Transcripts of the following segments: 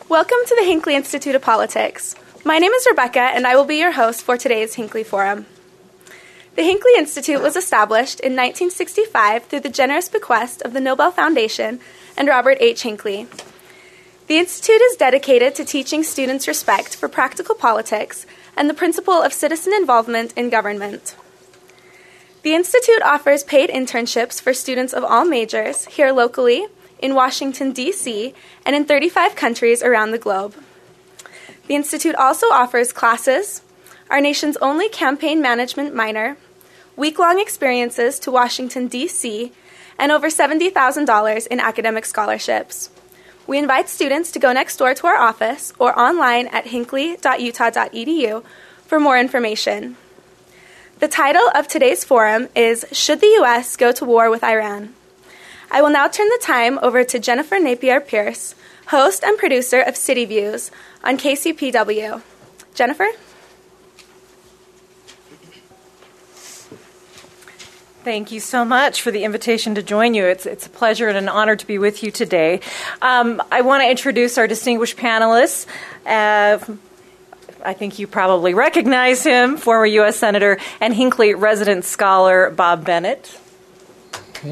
Welcome to the Hinckley Institute of Politics. My name is Rebecca, and I will be your host for today's Hinckley Forum. The Hinckley Institute was established in 1965 through the generous bequest of the Nobel Foundation and Robert H. Hinckley. The Institute is dedicated to teaching students respect for practical politics and the principle of citizen involvement in government. The Institute offers paid internships for students of all majors here locally, in Washington, D.C., and in 35 countries around the globe. The Institute also offers classes, our nation's only campaign management minor, week-long experiences to Washington, D.C., and over $70,000 in academic scholarships. We invite students to go next door to our office or online at hinckley.utah.edu for more information. The title of today's forum is Should the U.S. Go to War with Iran? I will now turn the time over to Jennifer Napier-Pierce, host and producer of City Views on KCPW. Jennifer? Thank you so much for the invitation to join you. It's a pleasure and an honor to be with you today. I want to introduce our distinguished panelists. I think you probably recognize him, former U.S. Senator and Hinckley resident scholar Bob Bennett. Okay.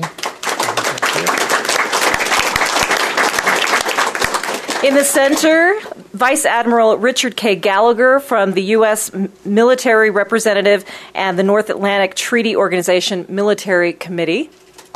In the center, Vice Admiral Richard K. Gallagher from the U.S. Military Representative and the North Atlantic Treaty Organization Military Committee.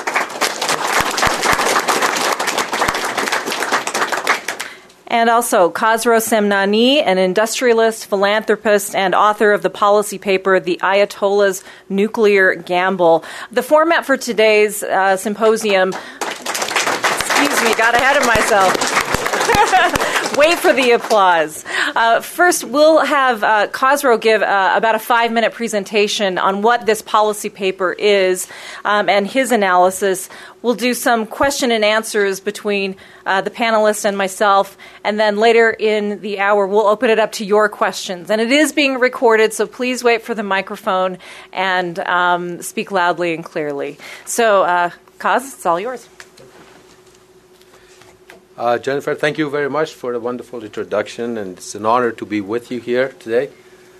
And also Khosrow Semnani, an industrialist, philanthropist, and author of the policy paper, The Ayatollah's Nuclear Gamble. The format for today's symposium, got ahead of myself. Wait for the applause. First, we'll have Khosrow give about a 5-minute presentation on what this policy paper is and his analysis. We'll do some question and answers between the panelists and myself, and then later in the hour, we'll open it up to your questions. And it is being recorded, so please wait for the microphone and speak loudly and clearly. So, Khoz, it's all yours. Jennifer, thank you very much for the wonderful introduction, and it's an honor to be with you here today.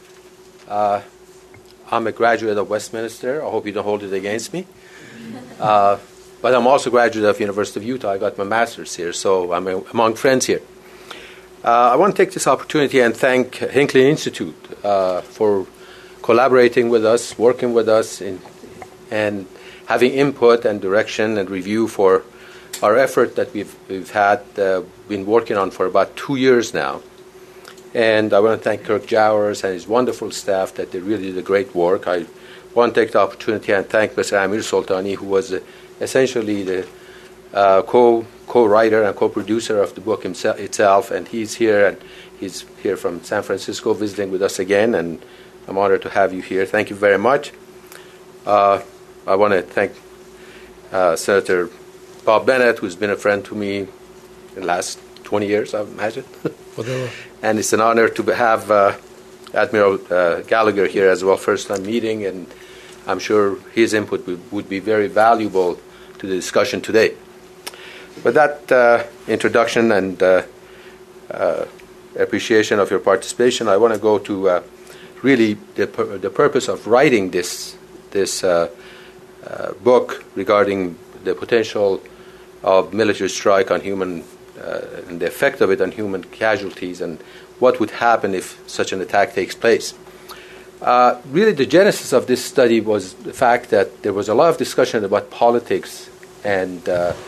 I'm a graduate of Westminster. I hope you don't hold it against me. But I'm also a graduate of University of Utah. I got my master's here, so I'm among friends here. I want to take this opportunity and thank Hinckley Institute for collaborating with us, working with us, and having input and direction and review for our effort that we've had been working on for about 2 years now. And I want to thank Kirk Jowers and his wonderful staff that they really did great work. I want to take the opportunity and thank Mr. Amir Soltani, who was essentially the co-writer and co-producer of the book itself, and he's here, and he's here from San Francisco visiting with us again, and I'm honored to have you here. Thank you very much. I want to thank Senator Bob Bennett, who's been a friend to me in the last 20 years, I imagine. And it's an honor to have Admiral Gallagher here as well, first time meeting, and I'm sure his input would be very valuable to the discussion today. With that introduction and appreciation of your participation, I want to go to really the purpose of writing this book regarding the potential of military strike on human and the effect of it on human casualties and what would happen if such an attack takes place. Really, the genesis of this study was the fact that there was a lot of discussion about politics and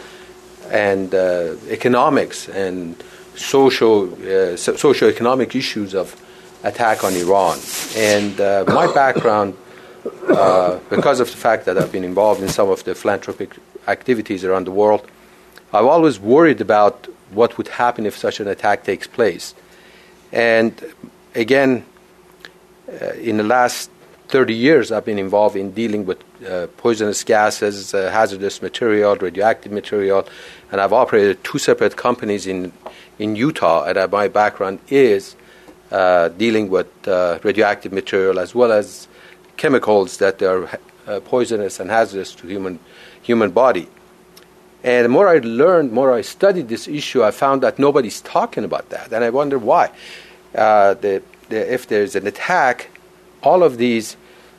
economics and socio-economic issues of attack on Iran. And my background, because of the fact that I've been involved in some of the philanthropic activities around the world, I've always worried about what would happen if such an attack takes place. And again, in the last 30 years, I've been involved in dealing with poisonous gases, hazardous material, radioactive material, and I've operated 2 separate companies in Utah, and my background is dealing with radioactive material as well as chemicals that are poisonous and hazardous to human body. And the more I learned, more I studied this issue, I found that nobody's talking about that. And I wonder why. If there's an attack, all of these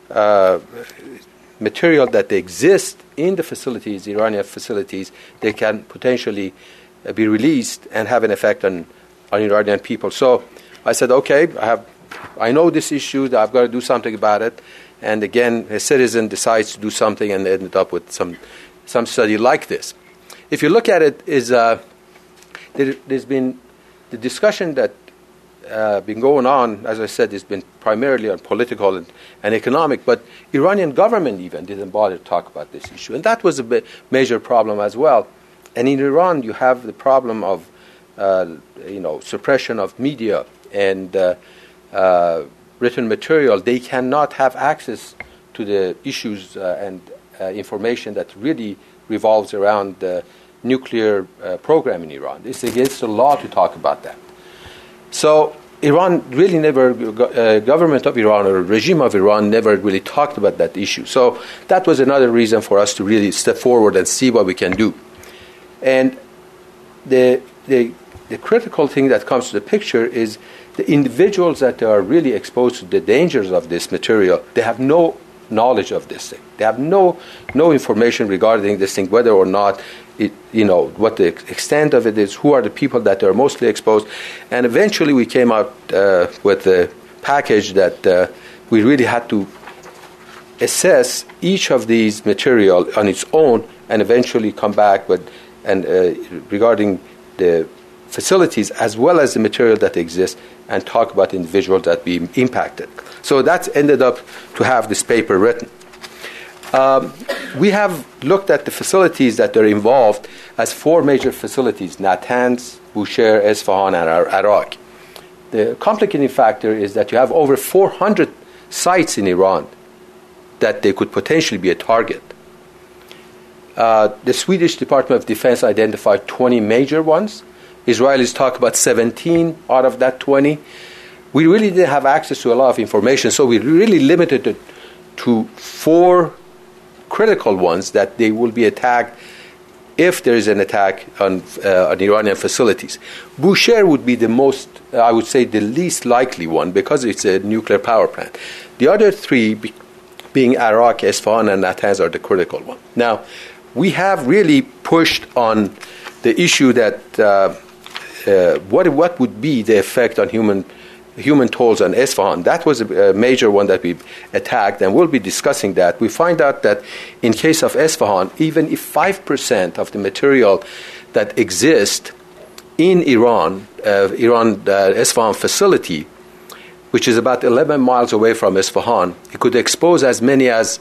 material that exist in the facilities, the Iranian facilities, they can potentially be released and have an effect on Iranian people. So I said, okay, I know this issue, that I've got to do something about it. And again, a citizen decides to do something and ended up with some study like this. If you look at it, there's been the discussion that been going on, as I said, has been primarily on political and economic, but Iranian government even didn't bother to talk about this issue. And that was a major problem as well. And in Iran, you have the problem of suppression of media and written material. They cannot have access to the issues and information that really revolves around the nuclear program in Iran. It's against the law to talk about that. So Iran really never, government of Iran or regime of Iran never really talked about that issue. So that was another reason for us to really step forward and see what we can do. And the critical thing that comes to the picture is the individuals that are really exposed to the dangers of this material, they have no knowledge of this thing. They have no information regarding this thing, whether or not what the extent of it is, who are the people that are mostly exposed. And eventually we came out with a package that we really had to assess each of these material on its own and eventually come back with regarding the facilities as well as the material that exists and talk about individuals that be impacted. So that's ended up to have this paper written. We have looked at the facilities that are involved as 4 major facilities: Natanz, Bushehr, Esfahan, and Arak. The complicating factor is that you have over 400 sites in Iran that they could potentially be a target. The Swedish Department of Defense identified 20 major ones. Israelis talk about 17 out of that 20. We really didn't have access to a lot of information, so we really limited it to 4 critical ones that they will be attacked if there is an attack on Iranian facilities. Bushehr would be the most, I would say, the least likely one because it's a nuclear power plant. The other 3, being Arak, Esfahan, and Natanz, are the critical one. Now, we have really pushed on the issue that what would be the effect on human tolls on Esfahan. That was a major one that we attacked, and we'll be discussing that. We find out that in case of Esfahan, even if 5% of the material that exists in Iran, Esfahan facility, which is about 11 miles away from Esfahan, it could expose as many as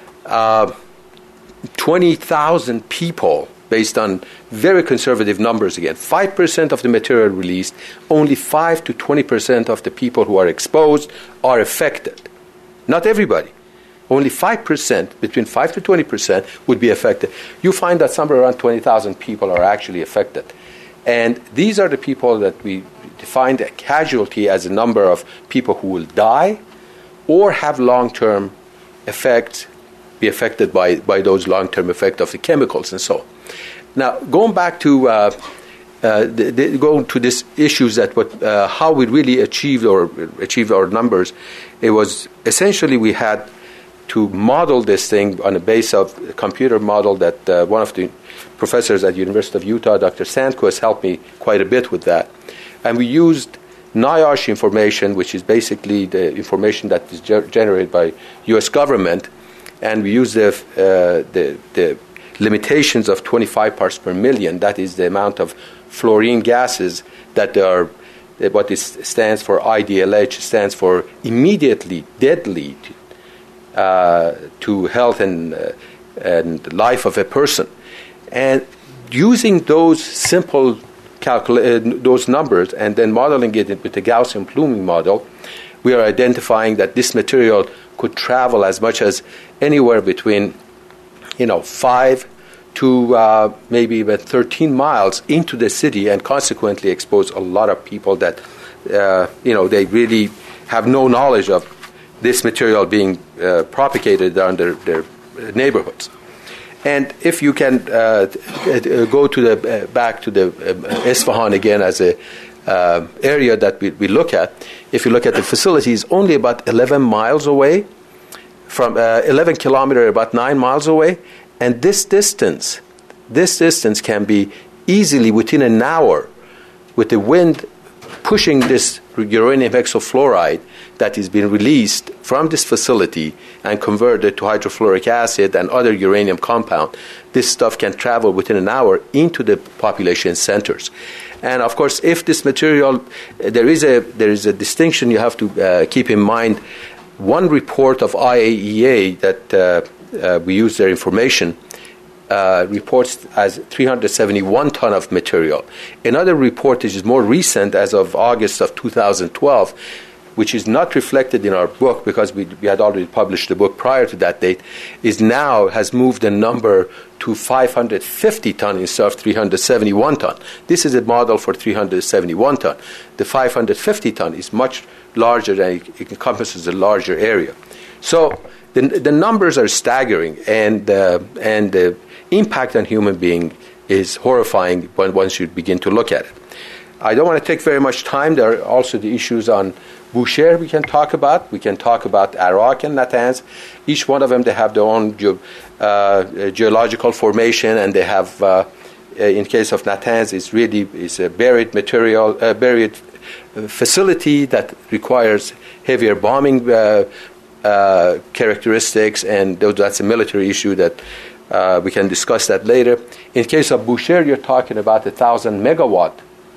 20,000 people, based on very conservative numbers again. 5% of the material released, only 5 to 20% of the people who are exposed are affected. Not everybody. Only 5%, between 5 to 20% would be affected. You find that somewhere around 20,000 people are actually affected. And these are the people that we defined a casualty as a number of people who will die or have long-term effects, be affected by those long-term effects of the chemicals and so on. Now, going back to going to these issues that how we really achieved our numbers, it was essentially we had to model this thing on the base of a computer model that one of the professors at the University of Utah, Dr. Sandquist, helped me quite a bit with that. And we used NIOSH information, which is basically the information that is generated by U.S. government, and we used the limitations of 25 parts per million. That is the amount of fluorine gases that are, what stands for IDLH, stands for immediately deadly to health and life of a person. And using those simple those numbers and then modeling it with the Gaussian pluming model, we are identifying that this material could travel as much as anywhere between 5 to maybe even 13 miles into the city, and consequently expose a lot of people that they really have no knowledge of this material being propagated around their neighborhoods. And if you can go to the back to the Isfahan again as a area that we look at, if you look at the facilities, only about 11 miles away, from 11 kilometers, about 9 miles away, and this distance can be easily within an hour with the wind pushing this uranium hexafluoride that is being released from this facility and converted to hydrofluoric acid and other uranium compound. This stuff can travel within an hour into the population centers. And of course, if this material, there is a distinction you have to keep in mind. One report of IAEA that we use their information reports as 371 ton of material. Another report, which is more recent, as of August of 2012, which is not reflected in our book because we had already published the book prior to that date, has moved the number to 550 ton instead of 371 ton. This is a model for 371 ton. The 550 ton is much larger and it encompasses a larger area. So the numbers are staggering, and the impact on human being is horrifying once you begin to look at it. I don't want to take very much time. There are also the issues on Bushehr we can talk about. We can talk about Arak and Natanz. Each one of them, they have their own geological formation, and they have, in case of Natanz, it's a buried material, buried facility that requires heavier bombing characteristics, and that's a military issue that we can discuss that later. In case of Bushehr, you're talking about 1,000 megawatt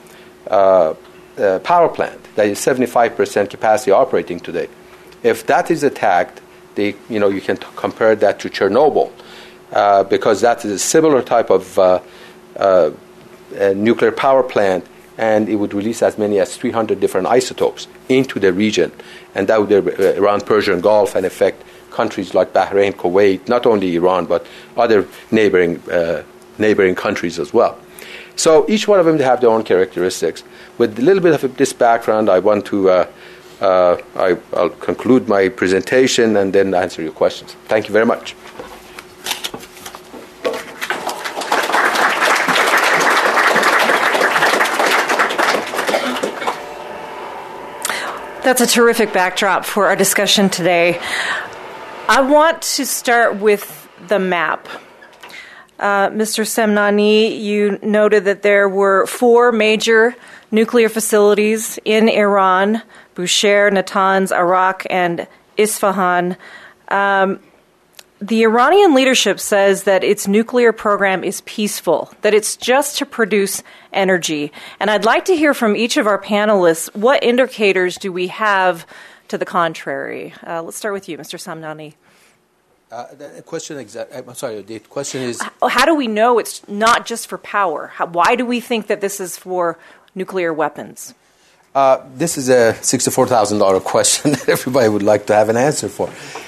power plant that is 75% capacity operating today. If that is attacked, you can compare that to Chernobyl because that is a similar type of nuclear power plant, and it would release as many as 300 different isotopes into the region, and that would be around Persian Gulf and affect countries like Bahrain, Kuwait, not only Iran, but other neighboring countries as well. So each one of them, they have their own characteristics. With a little bit of this background, I want to I'll conclude my presentation and then answer your questions. Thank you very much. That's a terrific backdrop for our discussion today. I want to start with the map. Mr. Semnani, you noted that there were 4 major nuclear facilities in Iran: Bushehr, Natanz, Arak, and Isfahan. The Iranian leadership says that its nuclear program is peaceful, that it's just to produce energy. And I'd like to hear from each of our panelists, what indicators do we have to the contrary? Let's start with you, Mr. Semnani. The question is... How do we know it's not just for power? Why do we think that this is for nuclear weapons? This is a $64,000 question that everybody would like to have an answer for.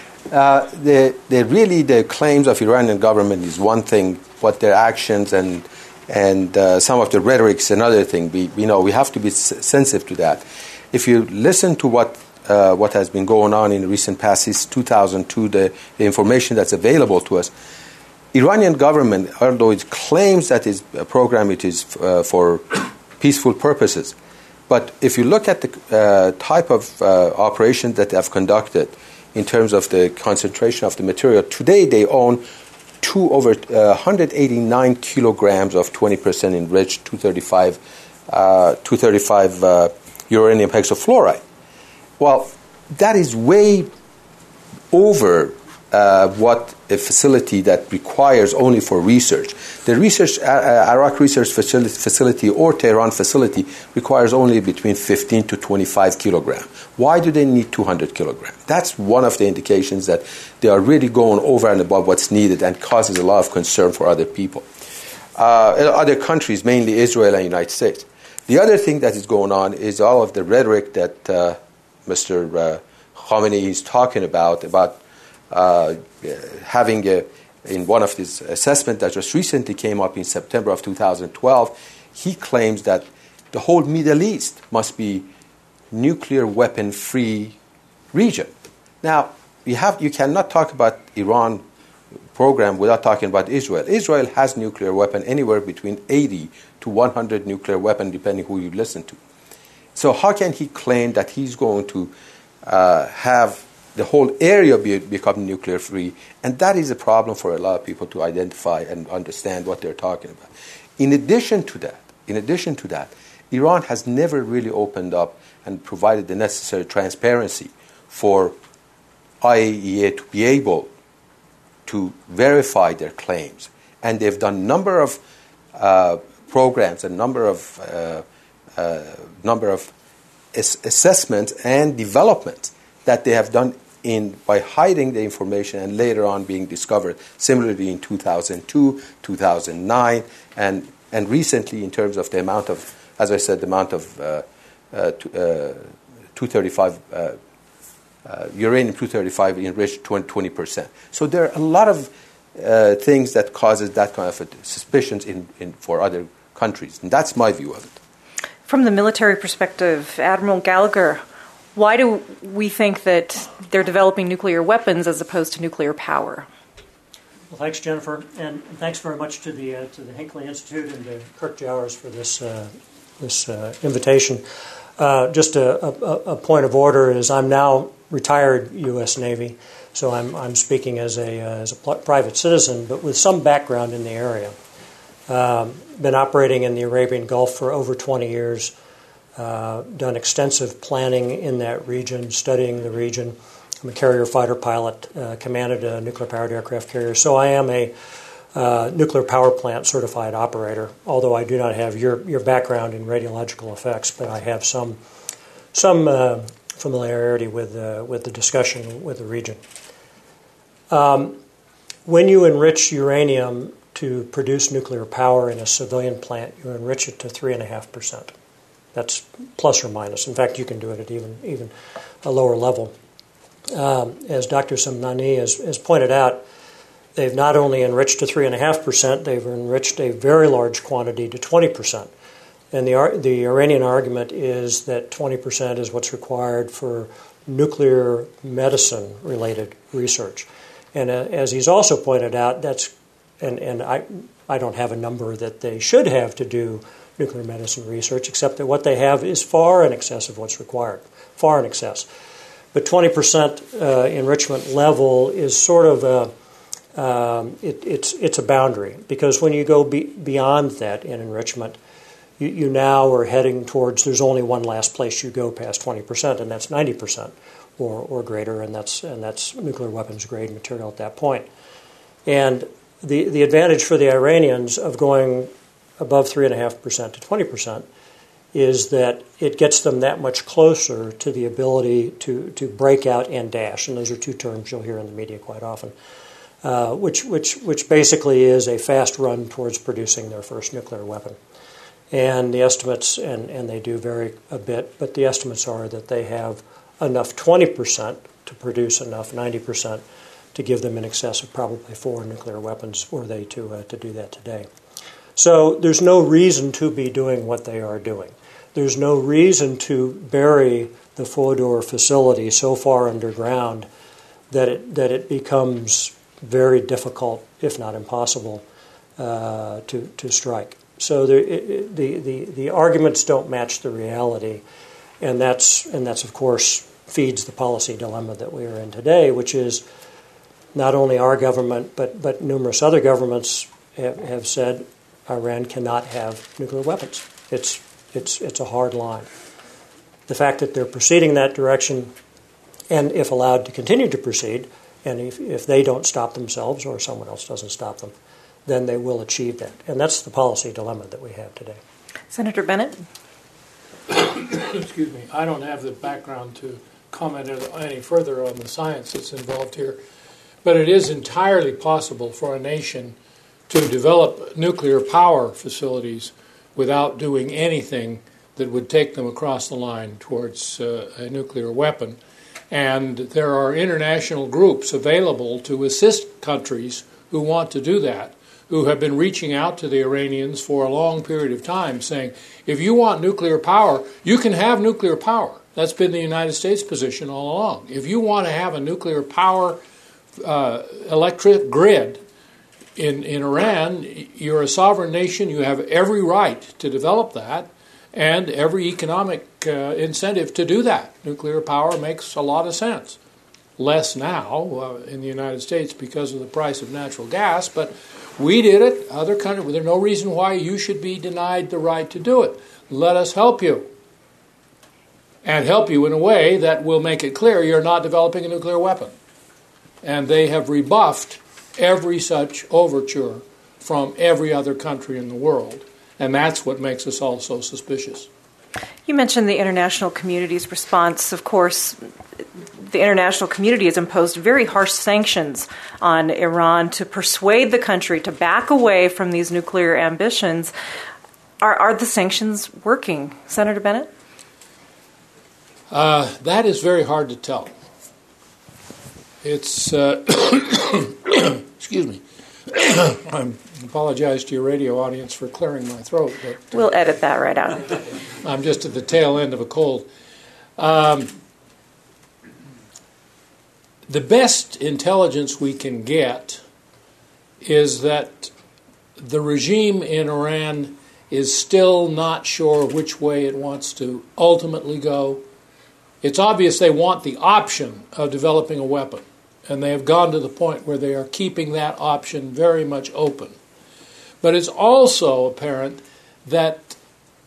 The claims of Iranian government is one thing, but their actions and some of the rhetoric is another thing. We have to be sensitive to that. If you listen to what has been going on in the recent past, since 2002, the information that's available to us, Iranian government, although it claims that its program it is for peaceful purposes, but if you look at the type of operations that they have conducted in terms of the concentration of the material, today they own over 189 kilograms of 20% enriched 235 uranium hexafluoride. Well, that is way over what a facility that requires only for research. The Arak research facility or Tehran facility requires only between 15 to 25 kilograms. Why do they need 200 kilograms? That's one of the indications that they are really going over and above what's needed and causes a lot of concern for other people. Other countries, mainly Israel and the United States. The other thing that is going on is all of the rhetoric that Mr. Khamenei is talking about having in one of his assessments that just recently came up in September of 2012, he claims that the whole Middle East must be nuclear weapon-free region. Now, you cannot talk about Iran program without talking about Israel. Israel has nuclear weapon anywhere between 80 to 100 nuclear weapon, depending who you listen to. So how can he claim that he's going to have the whole area become nuclear free? And that is a problem for a lot of people to identify and understand what they're talking about. In addition to that, Iran has never really opened up and provided the necessary transparency for IAEA to be able to verify their claims. And they've done a number of programs, a number of assessments and developments that they have done by hiding the information and later on being discovered, similarly in 2002, 2009, and recently in terms of the amount of, as I said, the amount of 235 uranium-235 enriched 20%. So there are a lot of things that causes that kind of suspicions for other countries, and that's my view of it. From the military perspective, Admiral Gallagher, why do we think that they're developing nuclear weapons as opposed to nuclear power? Well, thanks, Jennifer, and thanks very much to the Hinckley Institute and to Kirk Jowers for this invitation. Just a point of order is I'm now retired U.S. Navy, so I'm speaking as a private citizen, but with some background in the area. Been operating in the Arabian Gulf for over 20 years. Done extensive planning in that region, studying the region. I'm a carrier fighter pilot, commanded a nuclear-powered aircraft carrier, so I am a nuclear power plant certified operator, although I do not have your background in radiological effects, but I have some familiarity with the discussion with the region. When you enrich uranium to produce nuclear power in a civilian plant, you enrich it to 3.5%. That's plus or minus. In fact, you can do it at even a lower level. As Dr. Samnani has pointed out, they've not only enriched to 3.5%, they've enriched a very large quantity to 20%. And the Iranian argument is that 20% is what's required for nuclear medicine-related research. And as he's also pointed out, and I don't have a number that they should have to do nuclear medicine research, except that what they have is far in excess of what's required, far in excess. But 20% enrichment level is sort of it's a boundary, because when you go beyond that in enrichment, you now are heading towards, there's only one last place you go past 20%, and that's 90% or greater, and that's nuclear weapons grade material at that point. And the advantage for the Iranians of going above 3.5% to 20% is that it gets them that much closer to the ability to break out and dash, and those are two terms you'll hear in the media quite often, which basically is a fast run towards producing their first nuclear weapon. And the estimates, and they do vary a bit, but the estimates are that they have enough 20% to produce enough 90% to give them in excess of probably 4 nuclear weapons were they to do that today. So there's no reason to be doing what they are doing. There's no reason to bury the Fordow facility so far underground that it becomes very difficult, if not impossible, to strike. So the arguments don't match the reality, and that's of course feeds the policy dilemma that we are in today, which is not only our government but numerous other governments have said Iran cannot have nuclear weapons. It's a hard line. The fact that they're proceeding that direction, and if allowed to continue to proceed, and if they don't stop themselves or someone else doesn't stop them, then they will achieve that. And that's the policy dilemma that we have today. Senator Bennett? Excuse me. I don't have the background to comment any further on the science that's involved here, but it is entirely possible for a nation to develop nuclear power facilities without doing anything that would take them across the line towards a nuclear weapon. And there are international groups available to assist countries who want to do that, who have been reaching out to the Iranians for a long period of time saying, if you want nuclear power, you can have nuclear power. That's been the United States position all along. If you want to have a nuclear power electric grid. In Iran, you're a sovereign nation. You have every right to develop that and every economic incentive to do that. Nuclear power makes a lot of sense. Less now in the United States because of the price of natural gas, but we did it. Other countries, there's no reason why you should be denied the right to do it. Let us help you. And help you in a way that will make it clear you're not developing a nuclear weapon. And they have rebuffed every such overture from every other country in the world. And that's what makes us all so suspicious. You mentioned the international community's response. Of course, the international community has imposed very harsh sanctions on Iran to persuade the country to back away from these nuclear ambitions. Are the sanctions working, Senator Bennett? That is very hard to tell. It's, excuse me, I apologize to your radio audience for clearing my throat. But, we'll edit that right out. I'm just at the tail end of a cold. The best intelligence we can get is that the regime in Iran is still not sure which way it wants to ultimately go. It's obvious they want the option of developing a weapon, and they have gone to the point where they are keeping that option very much open. But it's also apparent that,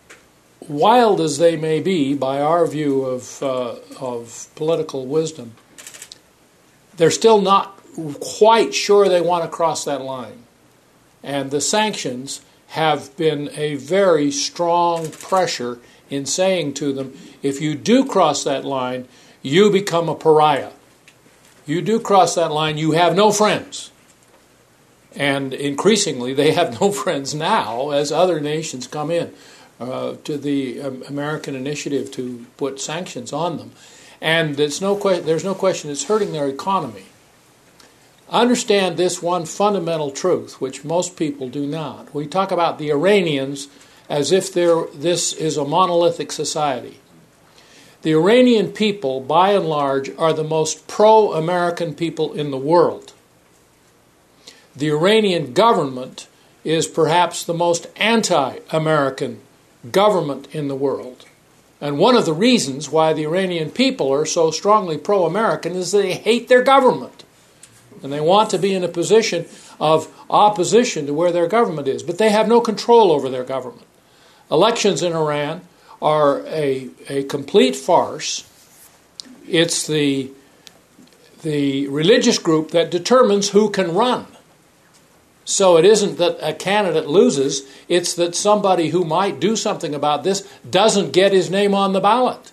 wild as they may be by our view of political wisdom, they're still not quite sure they want to cross that line. And the sanctions have been a very strong pressure in saying to them, if you do cross that line, you become a pariah. You do cross that line, you have no friends. And increasingly, they have no friends now as other nations come in to the American initiative to put sanctions on them. And there's no question it's hurting their economy. Understand this one fundamental truth, which most people do not. We talk about the Iranians as if this is a monolithic society. The Iranian people, by and large, are the most pro-American people in the world. The Iranian government is perhaps the most anti-American government in the world. And one of the reasons why the Iranian people are so strongly pro-American is they hate their government. And they want to be in a position of opposition to where their government is. But they have no control over their government. Elections in Iran are a complete farce. It's the religious group that determines who can run. So it isn't that a candidate loses, it's that somebody who might do something about this doesn't get his name on the ballot.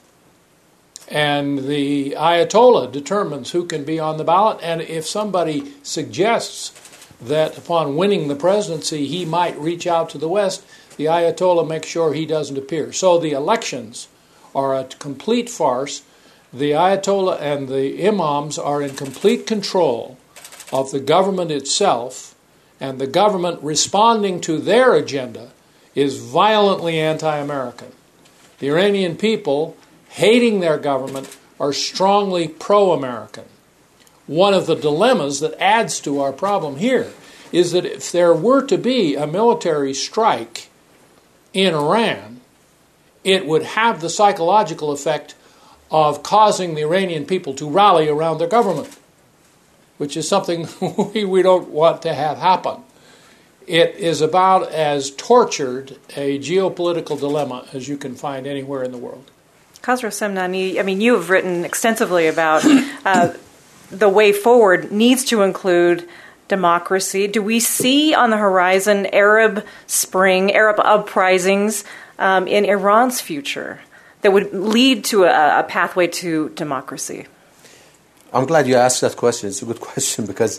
And the Ayatollah determines who can be on the ballot, and if somebody suggests that upon winning the presidency he might reach out to the West, the Ayatollah makes sure he doesn't appear. So the elections are a complete farce. The Ayatollah and the imams are in complete control of the government itself, and the government responding to their agenda is violently anti-American. The Iranian people, hating their government, are strongly pro-American. One of the dilemmas that adds to our problem here is that if there were to be a military strike in Iran, it would have the psychological effect of causing the Iranian people to rally around their government, which is something we don't want to have happen. It is about as tortured a geopolitical dilemma as you can find anywhere in the world. Khosrow Semnani, I mean, you have written extensively about the way forward needs to include democracy. Do we see on the horizon Arab Spring, Arab uprisings in Iran's future that would lead to a pathway to democracy? I'm glad you asked that question. It's a good question because,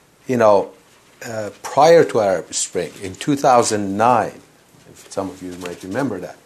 prior to Arab Spring, in 2009, if some of you might remember that,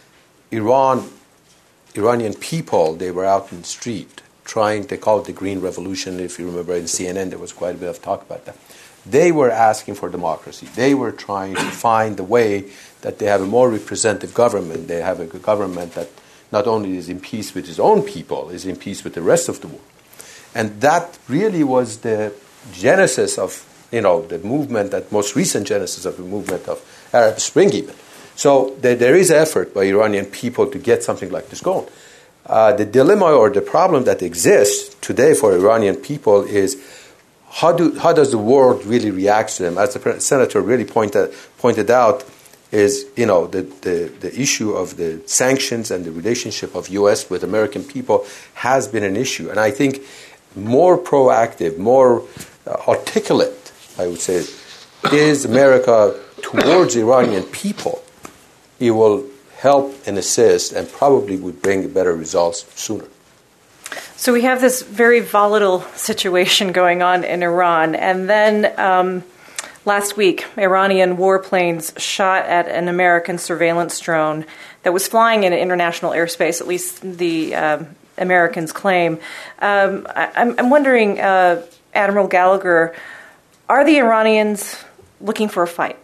Iranian people, they were out in the street they call it the Green Revolution. If you remember in CNN, there was quite a bit of talk about that. They were asking for democracy. They were trying to find the way that they have a more representative government. They have a government that not only is in peace with its own people, is in peace with the rest of the world. And that really was the genesis of, the movement, that most recent genesis of the movement of Arab Spring even. So there is effort by Iranian people to get something like this going. The dilemma or the problem that exists today for Iranian people is how does the world really react to them? As the senator really pointed out, is the issue of the sanctions and the relationship of U.S. with American people has been an issue, and I think more proactive, more articulate, I would say, is America towards Iranian people. It will help and assist, and probably would bring better results sooner. So we have this very volatile situation going on in Iran, and then last week, Iranian warplanes shot at an American surveillance drone that was flying in international airspace, at least the Americans claim. I'm wondering, Admiral Gallagher, are the Iranians looking for a fight?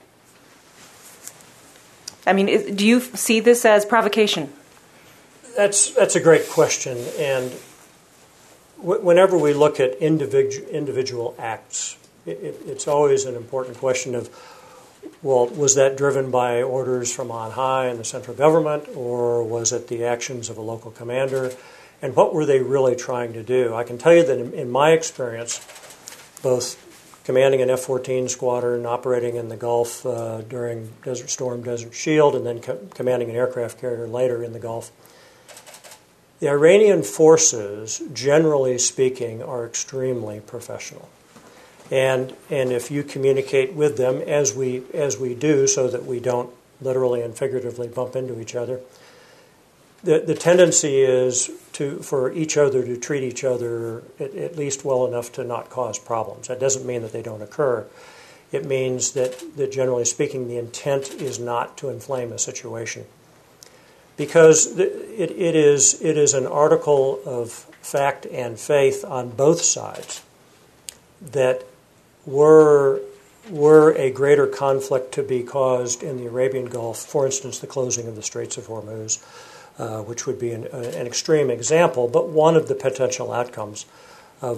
I mean, do you see this as provocation? That's a great question, and whenever we look at individual acts, it's always an important question of, well, was that driven by orders from on high in the central government, or was it the actions of a local commander, and what were they really trying to do? I can tell you that in my experience, both commanding an F-14 squadron, operating in the Gulf during Desert Storm, Desert Shield, and then commanding an aircraft carrier later in the Gulf, the Iranian forces, generally speaking, are extremely professional. And if you communicate with them, as we do, so that we don't literally and figuratively bump into each other, the tendency is for each other to treat each other at least well enough to not cause problems. That doesn't mean that they don't occur. It means that generally speaking, the intent is not to inflame a situation. Because it is an article of fact and faith on both sides that were a greater conflict to be caused in the Arabian Gulf, for instance, the closing of the Straits of Hormuz, which would be an extreme example, but one of the potential outcomes of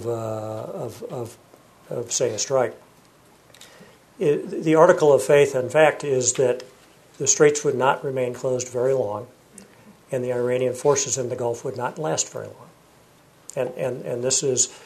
say, a strike. The article of faith and fact is that the Straits would not remain closed very long, and the Iranian forces in the Gulf would not last very long. And this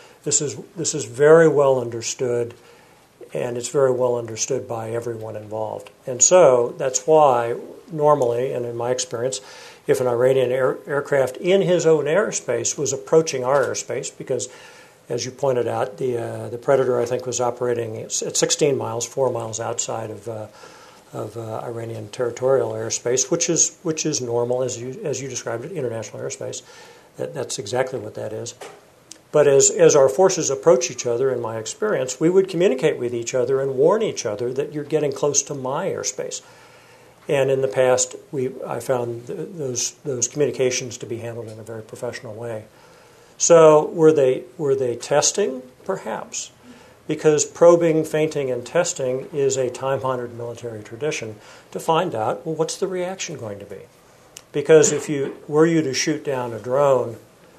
is very well understood, and it's very well understood by everyone involved. And so that's why normally, and in my experience, if an Iranian aircraft in his own airspace was approaching our airspace, because as you pointed out, the Predator, I think, was operating at 16 miles, 4 miles outside of Iranian territorial airspace, which is normal, as you described it, international airspace. That's exactly what that is. But as our forces approach each other, in my experience, we would communicate with each other and warn each other that you're getting close to my airspace. And in the past, I found those communications to be handled in a very professional way. So were they testing? Perhaps. Because probing, feinting, and testing is a time-honored military tradition to find out, well, what's the reaction going to be? Because if you to shoot down a drone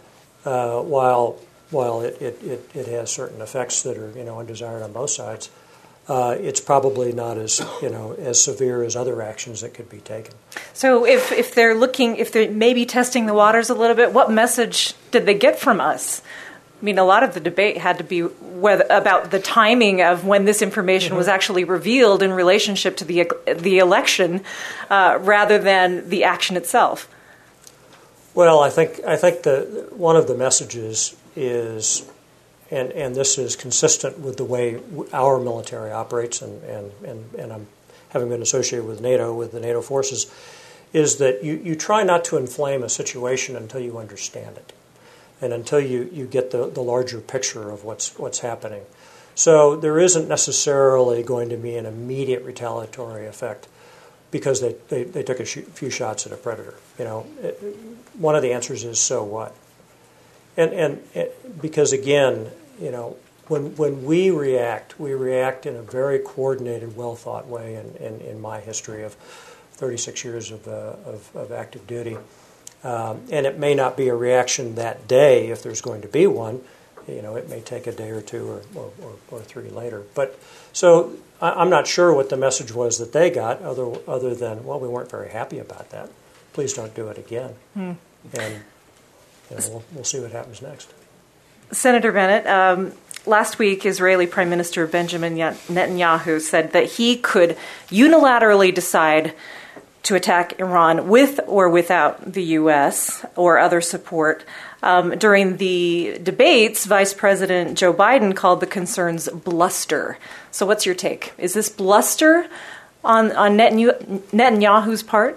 while it has certain effects that are undesired on both sides, it's probably not as severe as other actions that could be taken. So if they're maybe testing the waters a little bit, what message did they get from us? I mean, a lot of the debate had to be about the timing of when this information was actually revealed in relationship to the election, rather than the action itself. Well, I think one of the messages is, and this is consistent with the way our military operates, and I'm having been associated with NATO, with the NATO forces, is that you try not to inflame a situation until you understand it, and until you get the larger picture of what's happening. So there isn't necessarily going to be an immediate retaliatory effect because they took a few shots at a Predator. One of the answers is, so what? And because again, when we react in a very coordinated, well thought way. In my history of 36 years of active duty. And it may not be a reaction that day if there's going to be one, it may take a day or two or three later. But so I'm not sure what the message was that they got, other than, well, we weren't very happy about that. Please don't do it again. And we'll see what happens next. Senator Bennett, last week, Israeli Prime Minister Benjamin Netanyahu said that he could unilaterally decide to attack Iran with or without the U.S. or other support. During the debates, Vice President Joe Biden called the concerns bluster. So what's your take? Is this bluster on Netanyahu's part?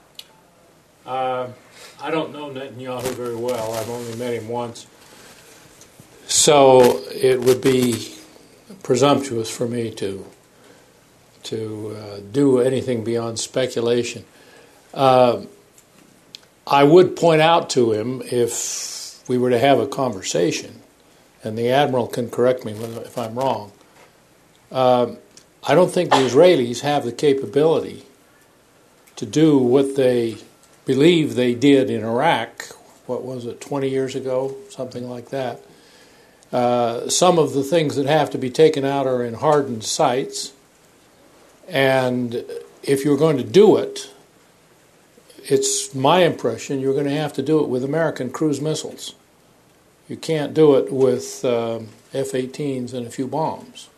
I don't know Netanyahu very well. I've only met him once. So it would be presumptuous for me to do anything beyond speculation. I would point out to him, if we were to have a conversation, and the Admiral can correct me if I'm wrong, I don't think the Israelis have the capability to do what they believe they did in Iraq, what was it, 20 years ago, something like that. Some of the things that have to be taken out are in hardened sites, and if you're going to do it, it's my impression you're going to have to do it with American cruise missiles. You can't do it with F-18s and a few bombs.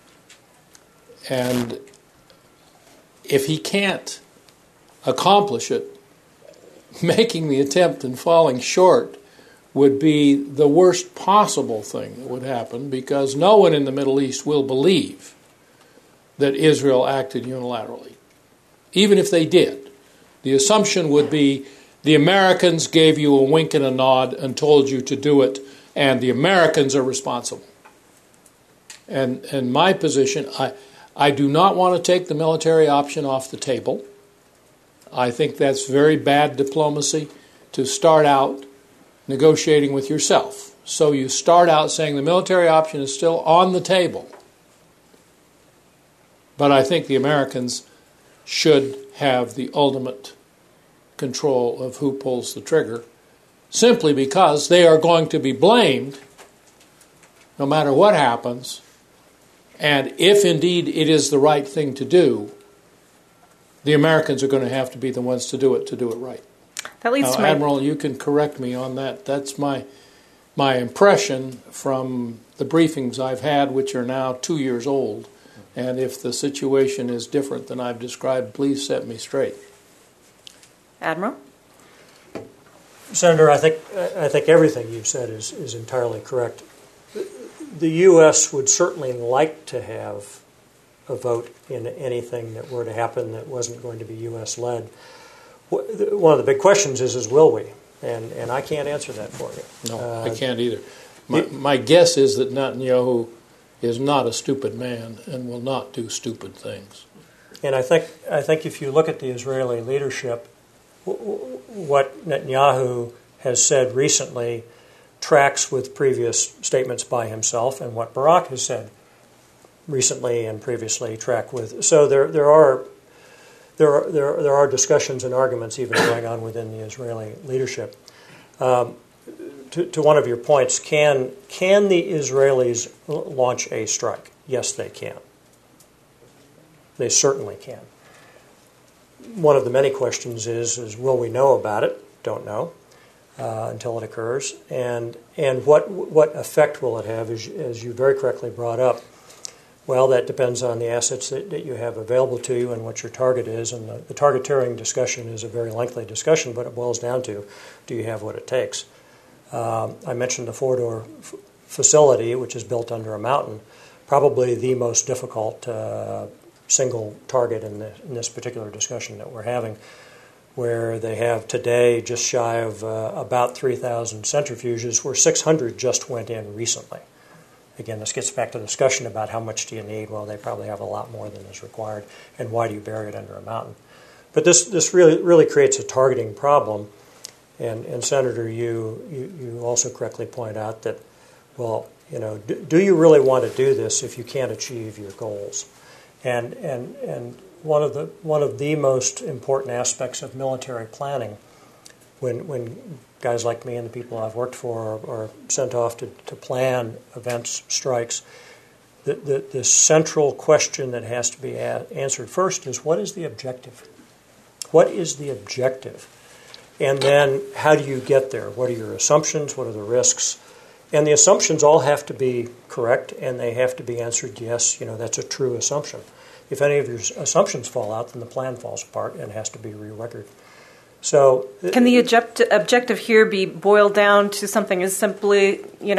And if he can't accomplish it, making the attempt and falling short would be the worst possible thing that would happen, because no one in the Middle East will believe that Israel acted unilaterally. Even if they did, the assumption would be the Americans gave you a wink and a nod and told you to do it, and the Americans are responsible. And my position, I do not want to take the military option off the table. I think that's very bad diplomacy to start out negotiating with yourself. So you start out saying the military option is still on the table. But I think the Americans should have the ultimate control of who pulls the trigger, simply because they are going to be blamed no matter what happens. And if indeed it is the right thing to do, the Americans are going to have to be the ones to do it right. That leads now, to my... Admiral, you can correct me on that. That's my impression from the briefings I've had, which are now 2 years old. And if the situation is different than I've described, please set me straight. Admiral? Senator, I think everything you've said is entirely correct. The U.S. would certainly like to have a vote in anything that were to happen that wasn't going to be U.S.-led. One of the big questions is will we? And I can't answer that for you. No, I can't either. My guess is that Netanyahu is not a stupid man and will not do stupid things. And I think if you look at the Israeli leadership, what Netanyahu has said recently tracks with previous statements by himself, and what Barak has said recently and previously track with. So there are discussions and arguments even going on within the Israeli leadership. To one of your points, can the Israelis launch a strike? Yes, they can. They certainly can. One of the many questions is will we know about it? Don't know until it occurs. And what effect will it have, as you very correctly brought up? Well, that depends on the assets that you have available to you and what your target is. And the targeteering discussion is a very lengthy discussion, but it boils down to, do you have what it takes? I mentioned the Fordow facility, which is built under a mountain, probably the most difficult single target in this particular discussion that we're having, where they have today just shy of about 3,000 centrifuges, where 600 just went in recently. Again, this gets back to the discussion about how much do you need. Well, they probably have a lot more than is required, and why do you bury it under a mountain? But this really creates a targeting problem. And Senator, you also correctly point out that, well, do you really want to do this if you can't achieve your goals? And one of the most important aspects of military planning, when guys like me and the people I've worked for are sent off to plan events, strikes. The central question that has to be answered first is, what is the objective? What is the objective? And then how do you get there? What are your assumptions? What are the risks? And the assumptions all have to be correct, and they have to be answered, yes, that's a true assumption. If any of your assumptions fall out, then the plan falls apart and has to be re-recorded. So, can the objective here be boiled down to something as simply,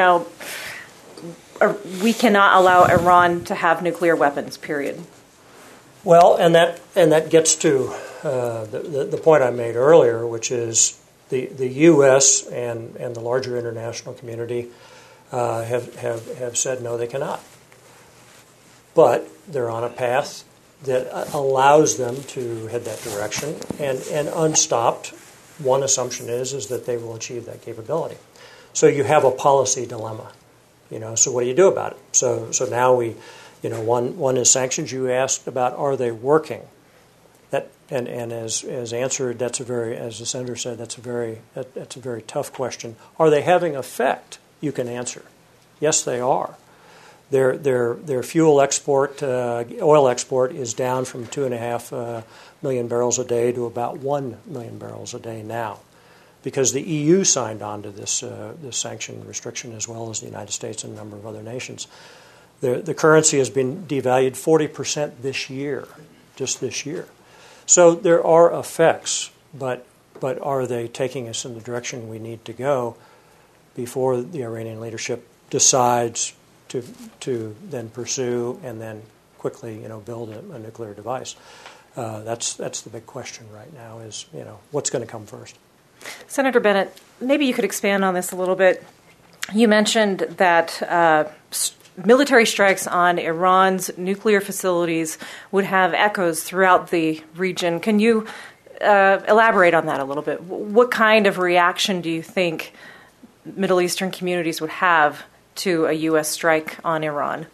we cannot allow Iran to have nuclear weapons, period? Well, and that gets to the point I made earlier, which is the U.S. and the larger international community have said no, they cannot. But they're on a path that allows them to head that direction, and unstopped, one assumption is that they will achieve that capability. So you have a policy dilemma, so what do you do about it? So now we, one is sanctions. You asked about, are they working? That and as answered, as the senator said, that's a very tough question. Are they having effect? You can answer, yes, they are. Their fuel export, oil export, is down from 2.5 million barrels a day to about 1 million barrels a day now, because the EU signed on to this sanction restriction, as well as the United States and a number of other nations. The currency has been devalued 40% this year, just this year. So there are effects, but are they taking us in the direction we need to go before the Iranian leadership decides to then pursue and then quickly, build a nuclear device? That's the big question right now, is, what's going to come first? Senator Bennett, maybe you could expand on this a little bit. You mentioned that military strikes on Iran's nuclear facilities would have echoes throughout the region. Can you elaborate on that a little bit? What kind of reaction do you think Middle Eastern communities would have to a U.S. strike on Iran?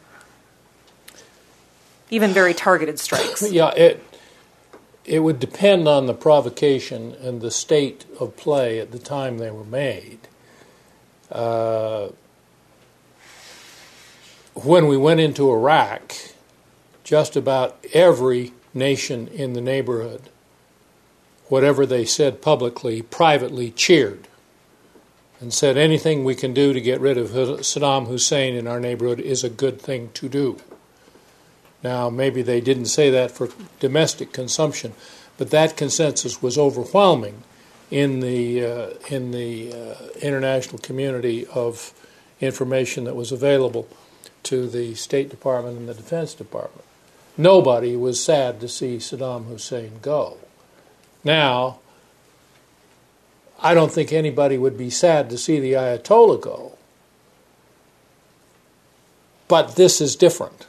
Even very targeted strikes. Yeah, it would depend on the provocation and the state of play at the time they were made. When we went into Iraq, just about every nation in the neighborhood, whatever they said publicly, privately cheered and said anything we can do to get rid of Saddam Hussein in our neighborhood is a good thing to do. Now, maybe they didn't say that for domestic consumption, but that consensus was overwhelming in the international community of information that was available to the State Department and the Defense Department. Nobody was sad to see Saddam Hussein go. Now, I don't think anybody would be sad to see the Ayatollah go, but this is different.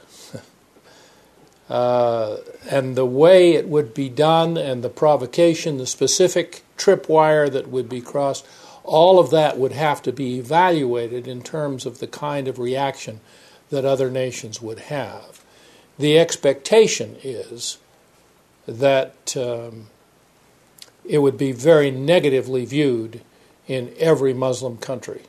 And the way it would be done and the provocation, the specific tripwire that would be crossed, all of that would have to be evaluated in terms of the kind of reaction that other nations would have. The expectation is that it would be very negatively viewed in every Muslim country,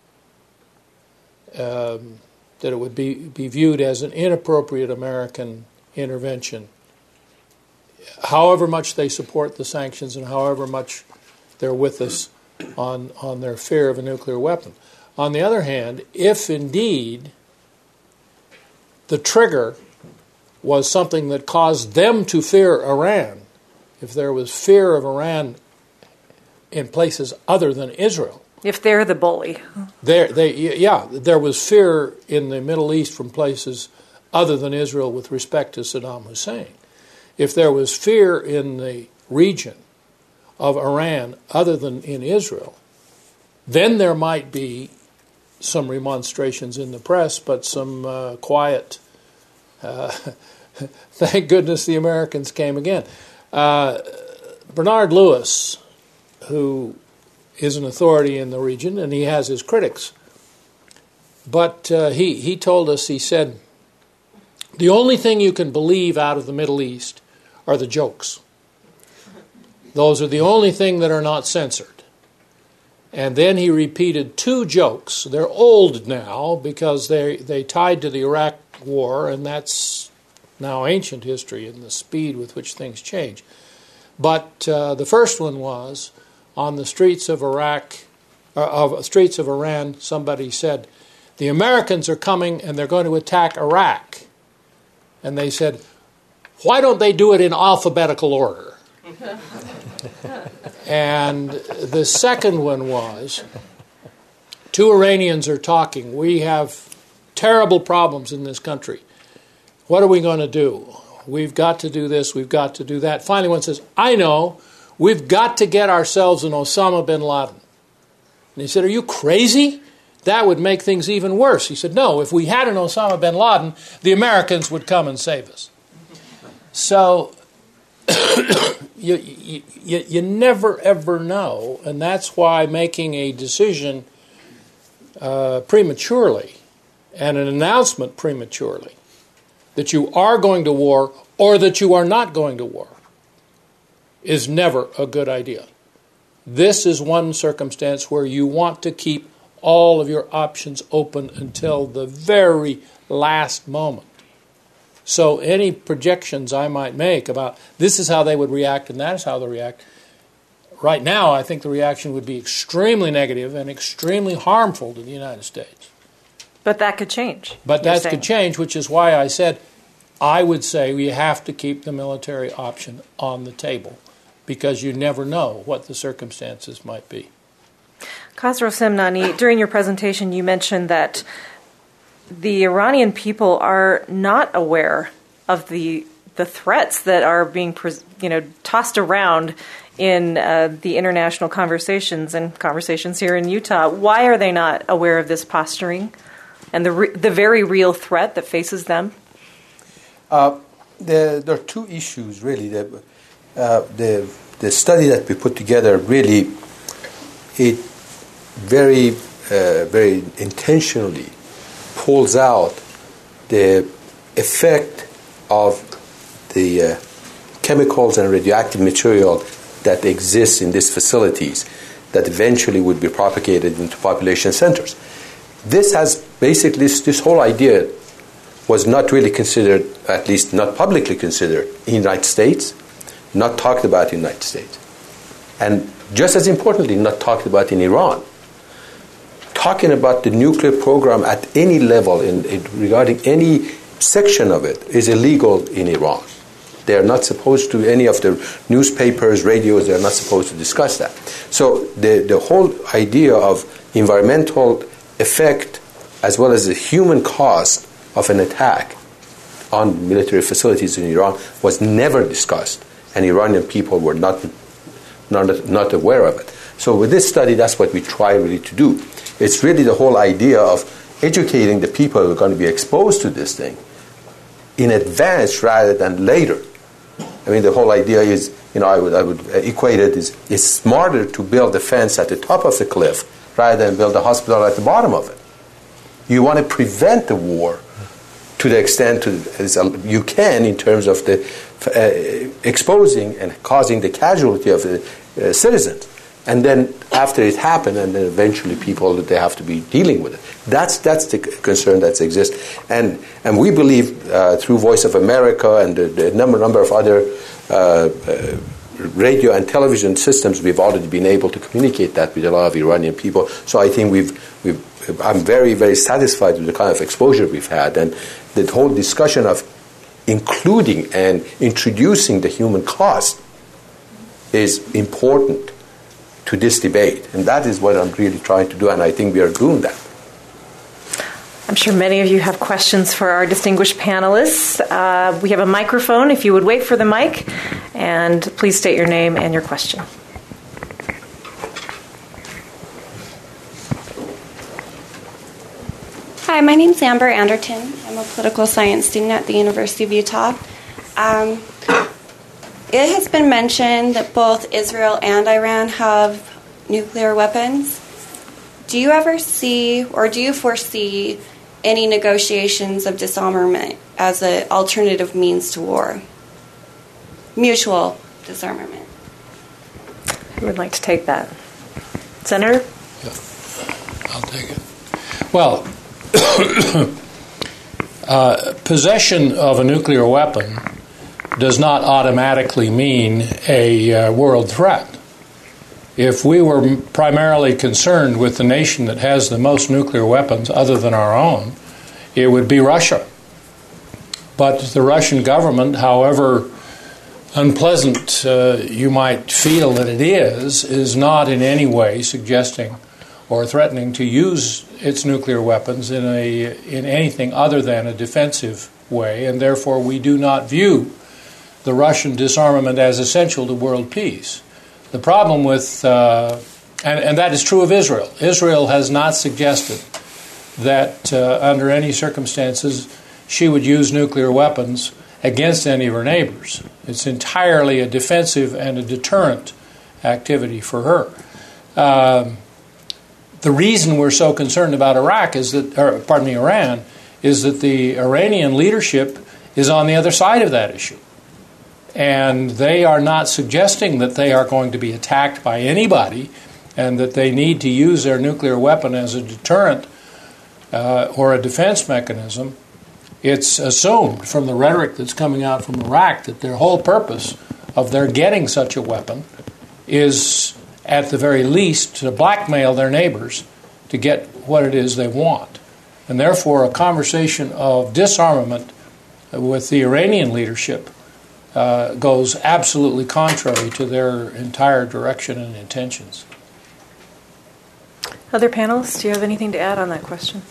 that it would be viewed as an inappropriate American intervention, however much they support the sanctions and however much they're with us on their fear of a nuclear weapon. On the other hand, if indeed the trigger was something that caused them to fear Iran, if there was fear of Iran in places other than Israel, if they're the bully, there was fear in the Middle East from places other than Israel with respect to Saddam Hussein. If there was fear in the region of Iran other than in Israel, then there might be some remonstrations in the press, but some quiet, thank goodness the Americans came again. Bernard Lewis, who is an authority in the region, and he has his critics, but he told us, he said, the only thing you can believe out of the Middle East are the jokes. Those are the only thing that are not censored. And then he repeated 2 jokes. They're old now because they tied to the Iraq War, and that's now ancient history in the speed with which things change. But the first one was, on the streets of streets of Iran, somebody said, "The Americans are coming and they're going to attack Iraq." And they said, "Why don't they do it in alphabetical order?" And the second one was, 2 Iranians are talking. "We have terrible problems in this country. What are we going to do? We've got to do this, we've got to do that." Finally one says, "I know, we've got to get ourselves an Osama bin Laden." And he said, "Are you crazy? That would make things even worse." He said, "No, if we had an Osama bin Laden, the Americans would come and save us." So you never ever know, and that's why making a decision prematurely and an announcement prematurely that you are going to war or that you are not going to war is never a good idea. This is one circumstance where you want to keep all of your options open until the very last moment. So any projections I might make about this is how they would react and that is how they react, right now I think the reaction would be extremely negative and extremely harmful to the United States. But that could change. But that could change, which is why I said I would say we have to keep the military option on the table because you never know what the circumstances might be. Khosrow Semnani, during your presentation you mentioned that the Iranian people are not aware of the threats that are being tossed around in the international conversations and conversations here in Utah. Why are they not aware of this posturing and the very real threat that faces them? There are 2 issues, really. The study that we put together really, it very intentionally pulls out the effect of the chemicals and radioactive material that exists in these facilities that eventually would be propagated into population centers. This whole idea was not really considered, at least not publicly considered, in the United States, not talked about in the United States. And just as importantly, not talked about in Iran. Talking about the nuclear program at any level regarding any section of it is illegal in Iran. They are not supposed to, any of the newspapers, radios, they are not supposed to discuss that. So the whole idea of environmental effect as well as the human cost of an attack on military facilities in Iran was never discussed, and Iranian people were not aware of it. So with this study, that's what we try really to do. It's really the whole idea of educating the people who are going to be exposed to this thing in advance rather than later. I mean, the whole idea is, I would equate it is it's smarter to build a fence at the top of the cliff rather than build a hospital at the bottom of it. You want to prevent the war to the extent as you can in terms of the exposing and causing the casualty of the citizens. And then after it happened, and then eventually they have to be dealing with it. That's the concern that exists. And we believe through Voice of America and the number of other radio and television systems, we've already been able to communicate that with a lot of Iranian people. So I think I'm very, very satisfied with the kind of exposure we've had. And the whole discussion of including and introducing the human cost is important to this debate. And that is what I'm really trying to do, and I think we are doing that. I'm sure many of you have questions for our distinguished panelists. We have a microphone. If you would wait for the mic, and please state your name and your question. Hi, my name's Amber Anderton. I'm a political science student at the University of Utah. It has been mentioned that both Israel and Iran have nuclear weapons. Do you ever see, or do you foresee, any negotiations of disarmament as an alternative means to war? Mutual disarmament. Who would like to take that? Senator? Yeah, I'll take it. Well, possession of a nuclear weapon does not automatically mean a world threat. If we were primarily concerned with the nation that has the most nuclear weapons other than our own, it would be Russia. But the Russian government, however unpleasant you might feel that it is not in any way suggesting or threatening to use its nuclear weapons in anything other than a defensive way, and therefore we do not view the Russian disarmament as essential to world peace. The problem with, and that is true of Israel. Israel has not suggested that under any circumstances she would use nuclear weapons against any of her neighbors. It's entirely a defensive and a deterrent activity for her. The reason we're so concerned about Iran is that the Iranian leadership is on the other side of that issue. And they are not suggesting that they are going to be attacked by anybody and that they need to use their nuclear weapon as a deterrent or a defense mechanism. It's assumed from the rhetoric that's coming out from Iraq that their whole purpose of their getting such a weapon is, at the very least, to blackmail their neighbors to get what it is they want. And therefore, a conversation of disarmament with the Iranian leadership goes absolutely contrary to their entire direction and intentions. Other panelists, do you have anything to add on that question?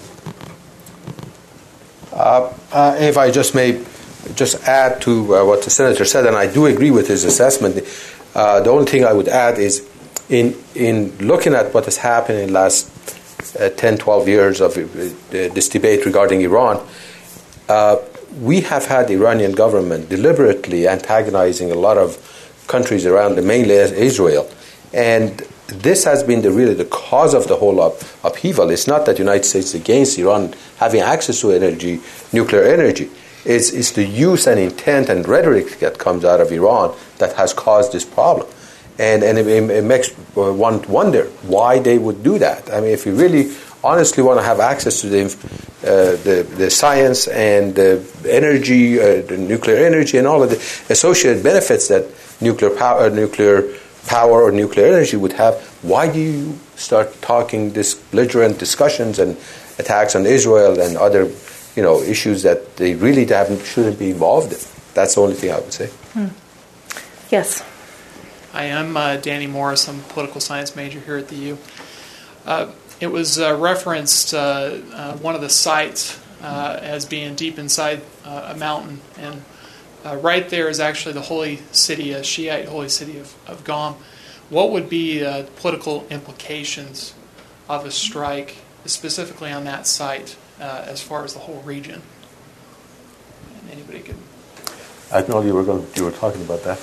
If I just may just add to what the Senator said, and I do agree with his assessment, the only thing I would add is in looking at what has happened in the last 10, 12 years of this debate regarding Iran, we have had the Iranian government deliberately antagonizing a lot of countries around the mainland Israel. And this has been really the cause of the whole upheaval. It's not that the United States is against Iran having access to energy, nuclear energy. It's the use and intent and rhetoric that comes out of Iran that has caused this problem. And it makes one wonder why they would do that. I mean, if you really honestly want to have access to the science and the energy, the nuclear energy, and all of the associated benefits that nuclear power or nuclear energy would have, why do you start talking this belligerent discussions and attacks on Israel and other, issues that they really shouldn't be involved in? That's the only thing I would say. Yes. Hi, I'm Danny Morris. I'm a political science major here at the U. It was referenced one of the sites as being deep inside a mountain, and right there is actually the holy city, a Shiite holy city of Qom. What would be political implications of a strike, specifically on that site, as far as the whole region? And anybody could. I know you were talking about that.